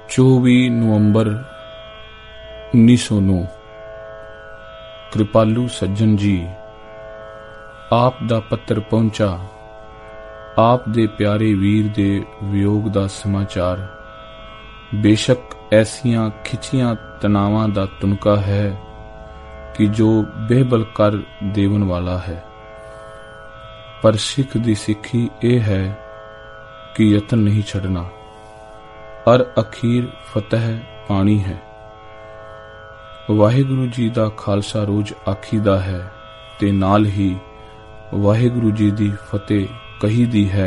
24 ਨਵੰਬਰ 1909। कृपालू सज्जन जी, आप दा पत्र पहुंचा। आप दे प्यारे वीर दे वियोग दा समाचार बेशक ऐसियां खिचियां तनावां दा तुनका है कि जो बेहबल कर देवन वाला है। पर सिख दी सिक्खी यह है कि यतन नहीं छड़ना और अखीर फतह पानी है। वाहिगुरु जी दा खालसा रोज आखीदा है ते नाल ही वाहिगुरु जी दी फतेह कही दी है।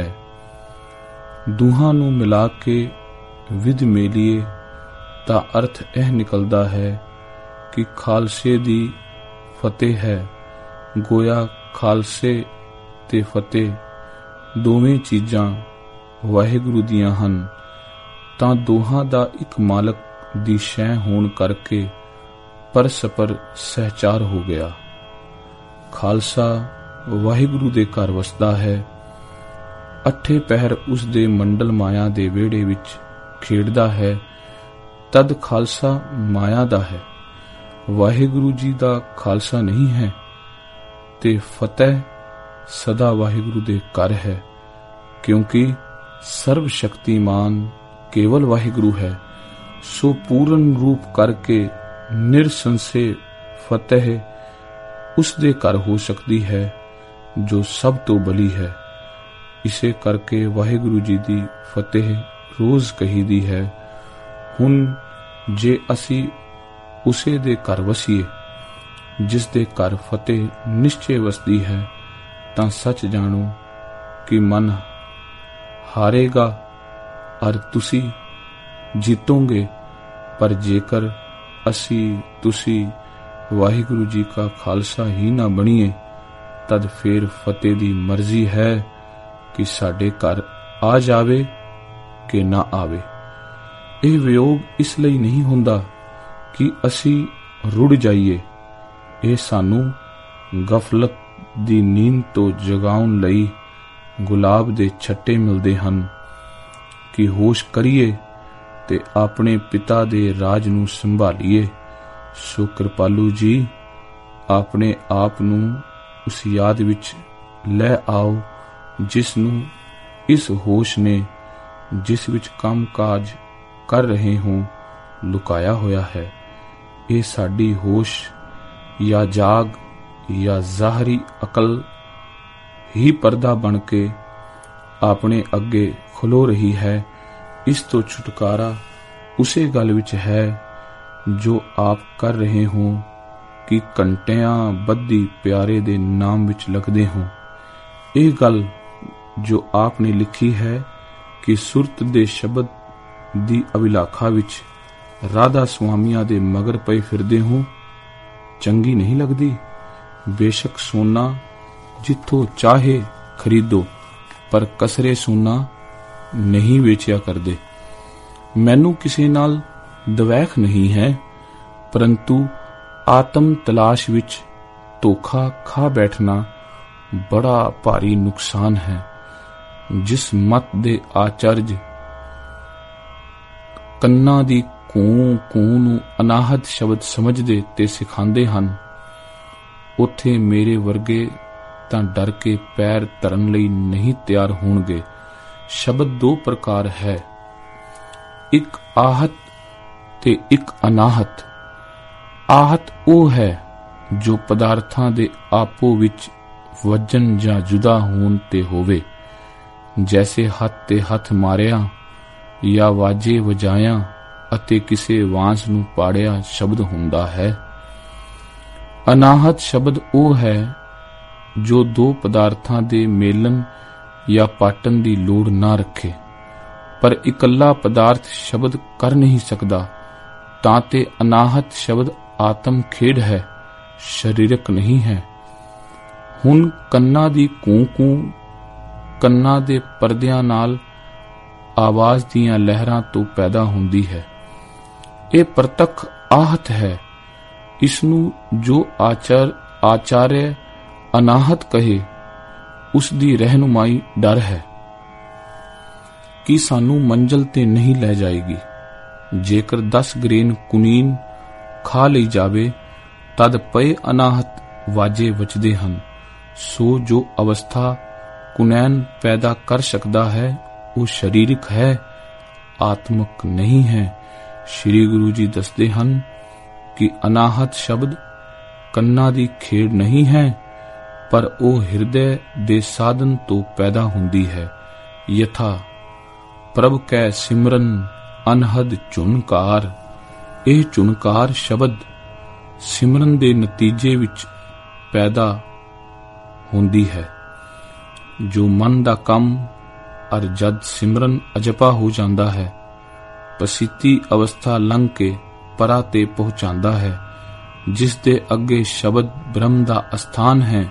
दूहां नूं मिला के विध मेलीए ता अर्थ यह निकलदा है कि खालसे दी फतेह है। गोया खालसे ते फतेह दोवें चीजां वाहिगुरु दियां हन, तां दोहां दा इक मालक दी शै होण करके परस्पर सहचार हो गया। खालसा वाहिगुरु दे घर वसदा है। अठे पहर उस दे मंडल माया दे वेड़े विच खेड़दा है। तद खालसा माया दा है, वाहिगुरु जी दा खालसा नहीं है। ते फतेह सदा वाहिगुरु दे घर है, क्योंकि सर्व शक्तिमान केवल वाहिगुरु है। सो पूर्ण रूप करके निरसंशे फतेह उस दे घर हो सकती है जो सब तो बली है। इसे करके वाहिगुरु जी दी फतेह रोज कही दी है। हुण जे असी उसे दे घर वसीए जिस दे घर फतेह निश्चय वसदी है, तां सच जानो कि मन हारेगा और तुसी जीतोगे। पर जेकर असी तुसी वाहिगुरु जी का खालसा ही ना बणीए, तद फिर फतेह दी मर्जी है कि साडे घर आ जावे कि ना आवे। यह वियोग इसलिए नहीं हुंदा कि असी रुड़ जाइए। यह सानू गफलत दी नींद तो जगाउण लई गुलाब दे छट्टे मिलदे हन कि होश करिए ते अपने पिता दे राज नूं संभालीए। सो कृपालू जी, अपने आप नूं उस याद विच लै आओ जिस नूं इस होश ने जिस विच काम काज कर रहे हों लुकाया होया है। ये साडी होश या जाग या ज़ाहरी अकल ही पर्दा बन के अपने अगे खलो रही है। इस तो छुटकारा उसे गल विच है जो आप कर रहे हों कि घंटियां बद्धी प्यारे दे नाम विच लगदे हों। यह गल जो आपने लिखी है कि सुरत दे शब्द दी अभिलाखा विच राधा स्वामिया दे मगर पए फिरदे हों, चंगी नहीं लगदी। बेशक सोना जिथों चाहे खरीदो, पर कसरे सोना नहीं वेचिया करदे। मैनू किसी नाल दवैख नहीं है, परंतु आत्म तलाश विच धोखा खा बैठना बड़ा भारी नुकसान है। जिस मत दे आचार्य कन्ना दी कूं कूं नू अनाहत शब्द समझदे ते सिखांदे हन, उथे मेरे वर्गे तां डर के पैर धरन लई नहीं तैयार होणगे। शब्द दो प्रकार है, एक आहत ते एक अनाहत। आहत ਉਹ है जो पदार्थां दे आपो विच वजन ਜਾਂ जुदा होण ते होवे, जैसे हथ ते हथ मारिया या वाजे वजाया ਅਤੇ ਕਿਸੇ ਵਾਂਸ ਨੂੰ ਪਾੜਿਆ ਸ਼ਬਦ ਹੁੰਦਾ ਹੈ। ਅਨਾਹਤ ਸ਼ਬਦ ਉਹ ਹੈ ਜੋ ਦੋ ਪਦਾਰਥਾਂ ਦੇ ਮੇਲਨ या पाटन दी लोड़ ना रखे, पर इकल्ला पदार्थ शब्द कर नहीं सकदा। ताते अनाहत शब्द आत्म खेड है, शरीरक नहीं है। हुण कन्ना दी कूं कूं कन्ना दे परदियां नाल आवाज दियां लहरां तो पैदा हुंदी है। ये प्रतख आहत है। इसनू जो आचार्य अनाहत कहे, उस दी रहनुमाई डर है कि सानू मंजिल ते नहीं लै जाएगी। ਜੇਕਰ 10 ਗ੍ਰੇਨ ਕੁਨੀਨ ਖਾ ਲਈ ਜਾਵੇ ਤਦ ਪਏ ਅਨਾਹਤ ਵਾਜੇ ਵਜਦੇ ਹਨ। ਸੋ ਜੋ ਅਵਸਥਾ ਕੁਨੈਨ ਪੈਦਾ ਕਰ ਸਕਦਾ ਹੈ ਉਹ ਸਰੀਰਕ ਹੈ, ਆਤਮਕ ਨਹੀਂ ਹੈ। ਸ੍ਰੀ ਗੁਰੂ ਜੀ ਦੱਸਦੇ ਹਨ ਕਿ ਅਨਾਹਤ ਸ਼ਬਦ ਕੰਨਾਂ ਦੀ ਖੇਡ ਨਹੀਂ ਹੈ, ਪਰ ਉਹ ਹਿਰਦੇ ਦੇ ਸਾਧਨ ਤੋਂ ਪੈਦਾ ਹੁੰਦੀ ਹੈ। ਯਥਾ ਪ੍ਰਭ ਕੈ ਸਿਮਰਨ ਅਨਹਦ ਝੁਨਕਾਰ। ਇਹ ਝੁਨਕਾਰ ਸ਼ਬਦ ਸਿਮਰਨ ਦੇ ਨਤੀਜੇ ਵਿੱਚ ਪੈਦਾ ਹੁੰਦੀ ਹੈ। ਜੋ ਮਨ ਦਾ ਕੰਮ ਅਰ ਜਦ ਸਿਮਰਨ ਅਜਪਾ ਹੋ ਜਾਂਦਾ ਹੈ, ਪਸੀਤੀ ਅਵਸਥਾ ਲੰਘ ਕੇ ਪਰਾ ਤੇ ਪਹੁੰਚਾਉਂਦਾ ਹੈ। ਜਿਸ ਦੇ ਅੱਗੇ ਸ਼ਬਦ ਬ੍ਰਹਮ ਦਾ ਅਸਥਾਨ ਹੈ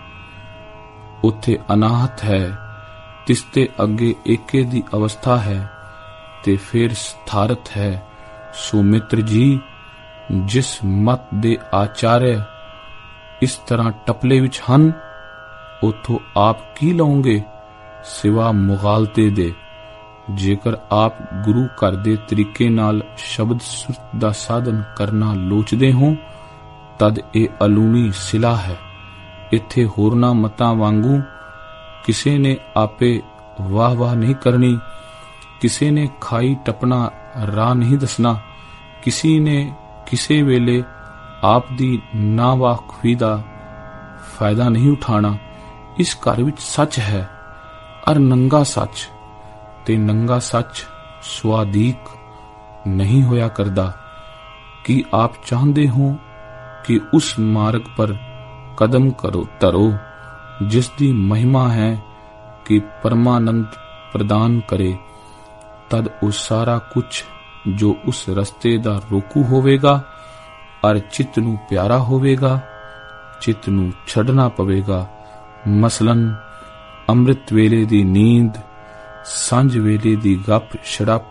ਉੱਥੇ ਅਨਾਹਤ ਹੈ, ਤਿਸ ਤੇ ਅੱਗੇ ਏਕੇ ਦੀ ਅਵਸਥਾ ਹੈ ਤੇ ਫਿਰ ਸਥਾਰਤ ਹੈ। ਸੋ ਮਿੱਤਰ ਜੀ, ਜਿਸ ਮਤ ਦੇ ਆਚਾਰਯ ਇਸ ਤਰ੍ਹਾਂ ਟਪਲੇ ਵਿੱਚ ਹਨ, ਉਥੋਂ ਆਪ ਕੀ ਲਓਗੇ ਸਿਵਾ ਮੁਗਾਲਤੇ ਦੇ। ਜੇਕਰ ਆਪ ਗੁਰੂ ਘਰ ਦੇ ਤਰੀਕੇ ਨਾਲ ਸ਼ਬਦ ਸੁਰਤ ਦਾ ਸਾਧਨ ਕਰਨਾ ਲੋਚਦੇ ਹੋ ਤਦ ਇਹ ਅਲੂਣੀ ਸਿਲਾ ਹੈ। ਇੱਥੇ ਹੋਰਨਾਂ ਮਤਾਂ ਵਾਂਗੂ ਕਿਸੇ ਨੇ ਆਪੇ ਵਾਹ ਵਾਹ ਨਹੀਂ ਕਰਨੀ, ਕਿਸੇ ਨੇ ਖਾਈ ਟੱਪਣਾ ਰਾਹ ਨਹੀਂ ਦੱਸਣਾ, ਕਿਸੇ ਨੇ ਕਿਸੇ ਵੇਲੇ ਆਪ ਦੀ ਨਾਵਾਕਫੀ ਦਾ ਫਾਇਦਾ ਨਹੀਂ ਉਠਾਣਾ। ਇਸ ਘਰ ਵਿੱਚ ਸੱਚ ਹੈ ਅਰ ਨੰਗਾ ਸੱਚ, ਤੇ ਨੰਗਾ ਸੱਚ ਸਵਾਦੀਕ ਨਹੀਂ ਹੋਇਆ ਕਰਦਾ। ਕੀ ਆਪ ਚਾਹੁੰਦੇ ਹੋ ਕਿ ਉਸ ਮਾਰਗ ਪਰ ਕਦਮ ਧਰੋ ਜਿਸ ਦੀ ਮਹਿਮਾ ਹੈ ਕਿ ਪਰਮਾਨੰਦ ਪ੍ਰਦਾਨ ਕਰੇ, ਤਦ ਉਹ ਸਾਰਾ ਕੁਝ ਜੋ ਉਸ ਰਸਤੇ ਦਾ ਰੋਕੂ ਹੋਵੇਗਾ ਅਰ ਚਿੱਤ ਨੂੰ ਪਿਆਰਾ ਹੋਵੇਗਾ, ਚਿੱਤ ਨੂੰ ਛੱਡਣਾ ਪਵੇਗਾ। ਮਸਲਨ ਅੰਮ੍ਰਿਤ ਵੇਲੇ ਦੀ ਨੀਂਦ, ਸਾਂਝ ਵੇਲੇ ਦੀ ਗੱਪ ਸ਼ੜਪ,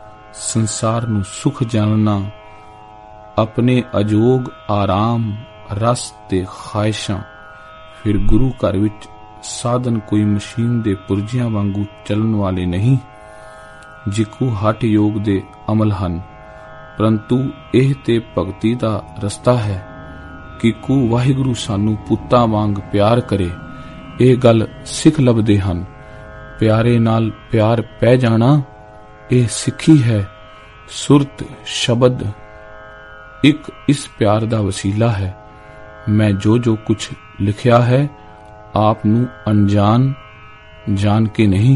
ਸੰਸਾਰ ਨੂੰ ਸੁਖ ਜਾਣਨਾ, ਆਪਣੇ ਅਜੋਗ ਆਰਾਮ ਰਸ ਤੇ ਖਾਹਿਸ਼ਾਂ। ਫਿਰ ਗੁਰੂ ਘਰ ਵਿੱਚ ਸਾਧਨ ਕੋਈ ਮਸ਼ੀਨ ਦੇ ਪੁਰਜਿਆਂ ਵਾਂਗੂ ਚੱਲਣ ਵਾਲੇ ਨਹੀਂ, ਜਿਕੂ ਹੱਠ ਯੋਗ ਦੇ ਅਮਲ ਹਨ, ਪਰੰਤੂ ਇਹ ਤੇ ਭਗਤੀ ਦਾ ਰਸਤਾ ਹੈ ਕਿ ਕੂ ਵਾਹਿਗੁਰੂ ਸਾਨੂੰ ਪੁੱਤਾਂ ਵਾਂਗ ਪਿਆਰ ਕਰੇ। ਇਹ ਗੱਲ ਸਿੱਖ ਲੱਭਦੇ ਹਨ। ਪਿਆਰੇ ਨਾਲ ਪਿਆਰ ਪੈ ਜਾਣਾ ਇਹ ਸਿੱਖੀ ਹੈ। ਸੁਰਤ ਸ਼ਬਦ ਇੱਕ ਇਸ ਪਿਆਰ ਦਾ ਵਸੀਲਾ ਹੈ। ਮੈਂ ਜੋ ਕੁਝ ਲਿਖਿਆ ਹੈ ਆਪ ਨੂੰ ਅਣਜਾਣ ਜਾਣ ਕੇ ਨਹੀਂ,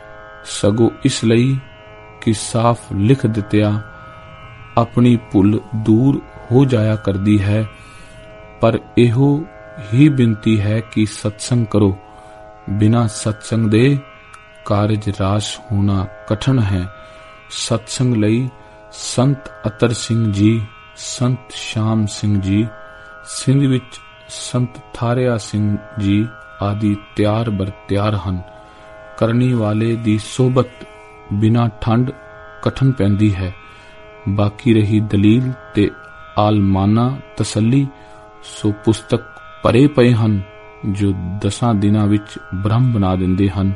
ਸਗੋਂ ਇਸ ਲਈ ਕਿ ਸਾਫ਼ ਲਿਖ ਦਿੱਤਿਆ ਆਪਣੀ ਭੁੱਲ ਦੂਰ ਹੋ ਜਾਇਆ ਕਰਦੀ ਹੈ। ਪਰ ਇਹੋ ਹੀ ਬੇਨਤੀ ਹੈ ਕਿ ਸਤਸੰਗ ਕਰੋ। ਬਿਨਾਂ ਸਤਸੰਗ ਦੇ ਕਾਰਜ ਰਾਸ ਹੋਣਾ ਕਠਨ ਹੈ। ਸਤਸੰਗ ਲਈ ਸੰਤ ਅਤਰ ਸਿੰਘ ਜੀ, ਸੰਤ ਸ਼ਾਮ ਸਿੰਘ ਜੀ, ਸਿੰਧ ਵਿੱਚ ਸੰਤ ਥਾਰਿਆ ਸਿੰਘ ਜੀ ਆਦਿ ਤਿਆਰ ਬਰ ਤਿਆਰ ਹਨ। ਕਰਨੀ ਵਾਲੇ ਦੀ ਸੋਬਤ ਬਿਨਾਂ ਠੰਡ ਕਠਨ ਪੈਂਦੀ ਹੈ। ਬਾਕੀ ਰਹੀ ਦਲੀਲ ਤੇ ਆਲਮਾਨਾ ਤਸੱਲੀ, ਸੋ ਪੁਸਤਕ ਭਰੇ ਪਏ ਹਨ ਜੋ 10 ਦਿਨਾਂ ਵਿੱਚ ਬ੍ਰਹਮ ਬਣਾ ਦਿੰਦੇ ਹਨ।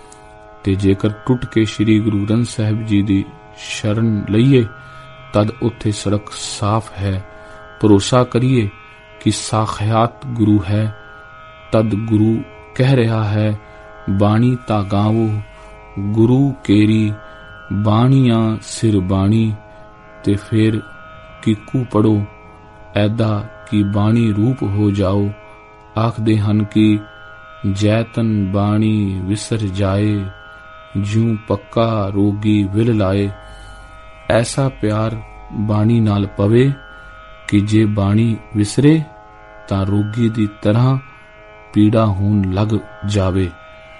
ਤੇ ਜੇਕਰ ਟੁੱਟ ਕੇ ਸ੍ਰੀ ਗੁਰੂ ਗ੍ਰੰਥ ਸਾਹਿਬ ਜੀ ਦੀ ਸ਼ਰਨ ਲਈਏ ਤਦ ਉੱਥੇ ਸੜਕ ਸਾਫ਼ ਹੈ। ਭਰੋਸਾ ਕਰੀਏ ਕਿ ਸਾਖਿਆਤ ਗੁਰੂ ਹੈ, ਤਦ ਗੁਰੂ ਕਹਿ ਰਿਹਾ ਹੈ, ਬਾਣੀ ਤਾਂ ਗਾਵੋ ਗੁਰੂ ਕੇਰੀ ਬਾਣੀਆਂ ਸਿਰ ਬਾਣੀ। ਤੇ ਫਿਰ ਕੀਕੂ ਪੜੋ ਐਦਾ ਕਿ ਬਾਣੀ ਰੂਪ ਹੋ ਜਾਓ। ਆਖਦੇ ਹਨ ਕਿ ਜੈਤਨ ਬਾਣੀ ਵਿਸਰ ਜਾਏ, ਜਿਉ ਪੱਕਾ ਰੋਗੀ ਵਿਲ ਲਾਏ। ਐਸਾ ਪਿਆਰ ਬਾਣੀ ਨਾਲ ਪਵੇ ਕਿ ਜੇ ਬਾਣੀ ਵਿਸਰੇ ਤਾਂ ਰੋਗੀ ਦੀ ਤਰ੍ਹਾਂ ਪੀੜਾ ਹੋਣ ਲੱਗ ਜਾਵੇ।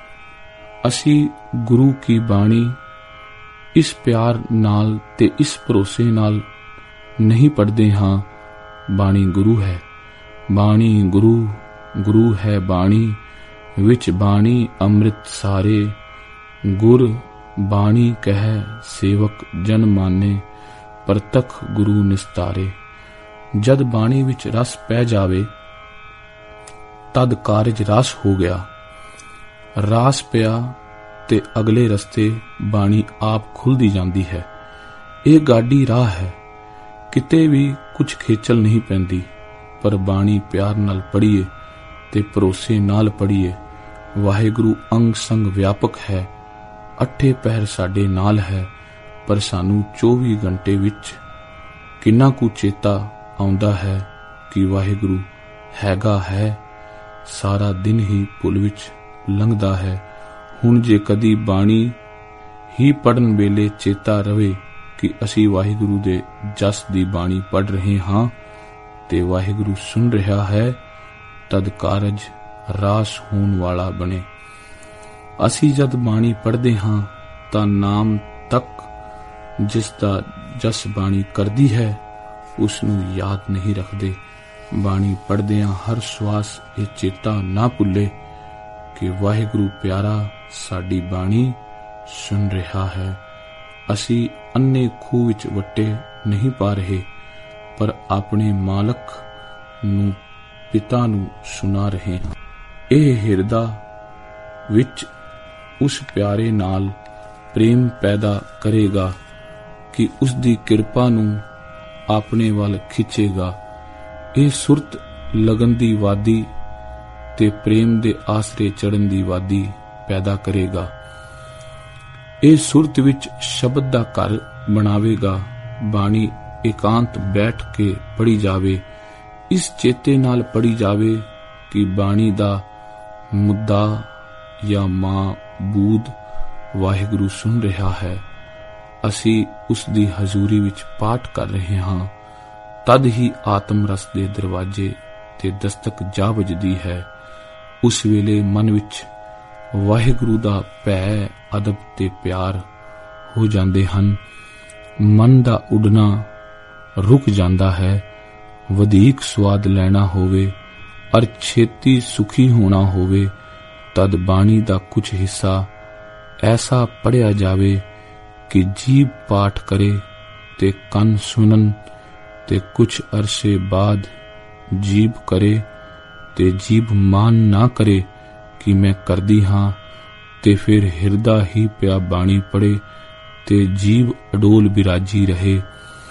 ਅਸੀਂ ਗੁਰੂ ਕੀ ਬਾਣੀ ਇਸ ਪਿਆਰ ਨਾਲ ਤੇ ਇਸ ਭਰੋਸੇ ਨਾਲ ਨਹੀਂ ਪੜ੍ਹਦੇ ਹਾਂ। ਬਾਣੀ ਗੁਰੂ ਹੈ, ਬਾਣੀ ਗੁਰੂ, ਗੁਰੂ ਹੈ ਬਾਣੀ, ਵਿੱਚ ਬਾਣੀ ਅੰਮ੍ਰਿਤ ਸਾਰੇ। ਗੁਰ ਬਾਣੀ ਕਹਿ ਸੇਵਕ ਜਨ ਮਾਨੇ, ਪ੍ਰਤਖ ਗੁਰੂ ਨਿਸਤਾਰੇ। ਜਦ ਬਾਣੀ ਵਿੱਚ ਰਸ ਪੈ ਜਾਵੇ ਤਦ ਕਾਰਜ ਰਸ ਹੋ ਗਿਆ। ਰਾਸ ਪਿਆ ਤੇ ਅਗਲੇ ਰਸਤੇ ਬਾਣੀ ਆਪ ਖੁੱਲਦੀ ਜਾਂਦੀ ਹੈ। ਇਹ ਗਾਡੀ ਰਾਹ ਹੈ, ਕਿਤੇ ਵੀ ਕੁਝ ਖੇਚਲ ਨਹੀਂ ਪੈਂਦੀ, ਪਰ ਬਾਣੀ ਪਿਆਰ ਨਾਲ ਪੜ੍ਹੀਏ ਤੇ ਭਰੋਸੇ ਨਾਲ ਪੜ੍ਹੀਏ। ਵਾਹਿਗੁਰੂ ਅੰਗ ਸੰਗ ਵਿਆਪਕ ਹੈ, ਅੱਠੇ ਪਹਿਰ ਸਾਡੇ ਨਾਲ ਹੈ, ਪਰ ਸਾਨੂੰ 24 ਘੰਟੇ ਵਿੱਚ ਕਿੰਨਾ ਕੁ ਚੇਤਾ ਆਉਂਦਾ ਹੈ ਕਿ ਵਾਹਿਗੁਰੂ ਹੈਗਾ ਹੈ। ਸਾਰਾ ਦਿਨ ਹੀ ਭੁੱਲ ਵਿੱਚ ਲੰਘਦਾ ਹੈ। ਹੁਣ ਜੇ ਕਦੀ ਬਾਣੀ ਹੀ ਪੜ੍ਹਨ ਵੇਲੇ ਚੇਤਾ ਰਵੇ ਕਿ ਅਸੀਂ ਵਾਹਿਗੁਰੂ ਦੇ ਜਸ ਦੀ ਬਾਣੀ ਪੜ੍ਹ ਰਹੇ ਹਾਂ ਤੇ ਵਾਹਿਗੁਰੂ ਸੁਣ ਰਿਹਾ ਹੈ, ਤਦ ਕਾਰਜ ਰਾਸ ਹੋਣ ਵਾਲਾ ਬਣੇ। ਅਸੀਂ ਜਦ ਬਾਣੀ ਪੜ੍ਹਦੇ ਹਾਂ ਤਾਂ ਨਾਮ ਤੱਕ ਜਿਸ ਦਾ ਜਸ ਬਾਣੀ ਕਰਦੀ ਹੈ ਉਸ ਨੂੰ ਯਾਦ ਨਹੀਂ ਰੱਖਦੇ। ਬਾਣੀ ਪੜ੍ਹਦਿਆਂ ਹਰ ਸਵਾਸ ਇਹ ਚੇਤਾ ਨਾ ਭੁੱਲੇ ਕਿ ਵਾਹਿਗੁਰੂ ਪਿਆਰਾ ਸਾਡੀ ਬਾਣੀ ਸੁਣ ਰਿਹਾ ਹੈ। ਅਸੀਂ ਅੰਨੇ ਖੂਹ ਵਿੱਚ ਵੱਟੇ ਨਹੀਂ ਪਾ ਰਹੇ, ਪਰ ਆਪਣੇ ਮਾਲਕ ਨੂੰ, ਪਿਤਾ ਨੂੰ ਸੁਣਾ ਰਹੇ ਹਾਂ। ਇਹ ਹਿਰਦਾ ਵਿੱਚ ਉਸ ਪਿਆਰੇ ਨਾਲ ਪ੍ਰੇਮ ਪੈਦਾ ਕਰੇਗਾ ਕਿ ਉਸ ਦੀ ਕਿਰਪਾ ਨੂੰ ਆਪਣੇ ਵੱਲ ਖਿੱਚੇਗਾ। ਇਹ ਸੁਰਤ ਲਗਨ ਦੀ ਵਾਦੀ ਤੇ ਪ੍ਰੇਮ ਦੇ ਆਸਰੇ ਚੜ੍ਹਨ ਦੀ ਵਾਦੀ ਪੈਦਾ ਕਰੇਗਾ। ਇਹ ਸੁਰਤ ਵਿੱਚ ਸ਼ਬਦ ਦਾ ਘਰ ਬਣਾਵੇਗਾ। ਬਾਣੀ ਇਕਾਂਤ ਬੈਠ ਕੇ ਪੜ੍ਹੀ ਜਾਵੇ, ਇਸ ਚੇਤੇ ਨਾਲ ਪੜ੍ਹੀ ਜਾਵੇ ਕਿ ਬਾਣੀ ਦਾ ਮੁੱਦਾ ਜਾਂ ਮਾਬੂਦ ਵਾਹਿਗੁਰੂ ਸੁਣ ਰਿਹਾ ਹੈ। ਅਸੀਂ ਉਸ ਦੀ ਹਜ਼ੂਰੀ ਵਿੱਚ ਪਾਠ ਕਰ ਰਹੇ ਹਾਂ, ਤਦ ਹੀ ਆਤਮ ਰਸ ਦੇ ਦਰਵਾਜ਼ੇ ਤੇ ਦਸਤਕ ਜਾ ਵੱਜਦੀ ਹੈ। ਉਸ ਵੇਲੇ ਮਨ ਵਿੱਚ ਵਾਹਿਗੁਰੂ ਦਾ ਭੈ, ਅਦਬ ਤੇ ਪਿਆਰ ਹੋ ਜਾਂਦੇ ਹਨ। ਮਨ ਦਾ ਉੱਡਣਾ ਰੁਕ ਜਾਂਦਾ ਹੈ। ਵਧੇਕ ਸਵਾਦ ਲੈਣਾ ਹੋਵੇ ਅਰ ਛੇਤੀ ਸੁਖੀ ਹੋਣਾ ਹੋਵੇ ਤਦ ਬਾਣੀ ਦਾ ਕੁਝ ਹਿੱਸਾ ਐਸਾ ਪੜ੍ਹਿਆ ਜਾਵੇ ਕਿ ਜੀਭ ਪਾਠ ਕਰੇ ਤੇ ਕੰਨ ਸੁਣਨ ਤੇ ਕੁਝ ਅਰਸੇ ਬਾਅਦ ਜੀਭ ਕਰੇ ਤੇ ਜੀਭ ਮਾਨ ਨਾ ਕਰੇ ਕਿ ਮੈਂ ਕਰਦੀ ਹਾਂ, ਤੇ ਫਿਰ ਹਿਰਦਾ ਹੀ ਪਿਆ ਬਾਣੀ ਪੜੇ ਤੇ ਜੀਭ ਅਡੋਲ ਬਿਰਾਜੀ ਰਹੇ।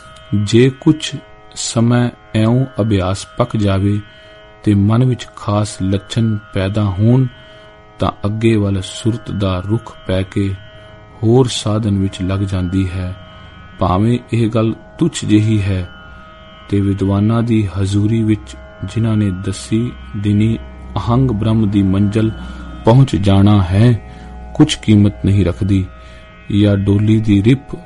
ਜੇ ਕੁਝ ਸਮਾਂ ਐਉਂ ਅਭਿਆਸ ਪੱਕ ਜਾਵੇ ਤੇ ਮਨ ਵਿੱਚ ਖਾਸ ਲੱਛਣ ਪੈਦਾ ਹੋਣ ਤਾਂ ਅੱਗੇ ਵੱਲ ਸੁਰਤ ਦਾ ਰੁਖ ਪੈ ਕੇ ਹੋਰ ਸਾਧਨ ਵਿੱਚ ਲੱਗ ਜਾਂਦੀ ਹੈ। ਭਾਵੇਂ ਇਹ ਗੱਲ ਤੁੱਛ ਜਿਹੀ ਹੈ ਤੇ ਵਿਦਵਾਨਾਂ ਦੀ ਹਜ਼ੂਰੀ ਵਿੱਚ ਜਿਨ੍ਹਾਂ ਨੇ ਦੱਸੀ ਦਿਨੀ ਅਹੰਗ ਬ੍ਰਹਮ ਦੀ ਮੰਜ਼ਲ ਪਹੁੰਚ ਜਾਣਾ ਹੈ ਕੁਝ ਕੀਮਤ ਨਹੀਂ ਰੱਖਦੀ। ਜਾਂ ਡੋਲੀ ਦੀ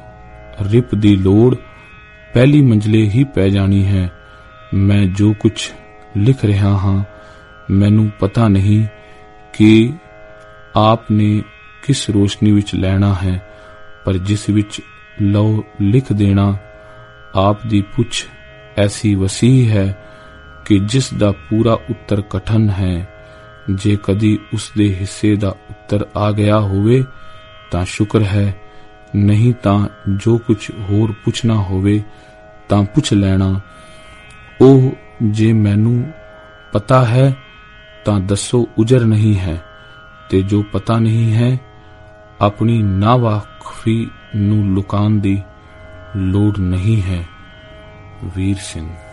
ਰਿਪ ਦੀ ਲੋੜ ਪਹਿਲੀ ਮੰਜ਼ਲੇ ਹੀ ਪੈ ਜਾਣੀ ਹੈ। ਮੈਂ ਜੋ ਕੁਝ ਲਿਖ ਰਿਹਾ ਹਾਂ ਮੈਨੂੰ ਪਤਾ ਨਹੀਂ ਕਿ ਆਪ ਨੇ ਕਿਸ ਰੋਸ਼ਨੀ ਵਿੱਚ ਲੈਣਾ ਹੈ, ਪਰ ਜਿਸ ਵਿੱਚ ਲਓ ਲਿਖ ਦੇਣਾ ਆਪ ਦੀ ਪੁੱਛ ਐਸੀ ਵਸੀਹ ਹੈ ਕਿ ਜਿਸ ਦਾ ਪੂਰਾ ਉੱਤਰ ਕਠਨ ਹੈ। ਜੇ ਕਦੀ ਉਸ ਦੇ ਹਿੱਸੇ ਦਾ ਉੱਤਰ ਆ ਗਿਆ ਹੋਵੇ ਤਾਂ ਸ਼ੁਕਰ ਹੈ, ਨਹੀਂ ਤਾਂ ਜੋ ਕੁਝ ਹੋਰ ਪੁੱਛਣਾ ਹੋਵੇ ਤਾਂ ਪੁੱਛ ਲੈਣਾ। ਉਹ ਜੇ ਮੈਨੂੰ ਪਤਾ ਹੈ ਤਾਂ ਦੱਸੋ ਉਜਰ ਨਹੀਂ ਹੈ, ਤੇ ਜੋ ਪਤਾ ਨਹੀਂ ਹੈ ਆਪਣੀ ਨਾਵਾਕਫੀ ਨੂੰ ਲੁਕਾਉਣ ਦੀ ਲੋੜ ਨਹੀਂ ਹੈ। ਵੀਰ ਸਿੰਘ।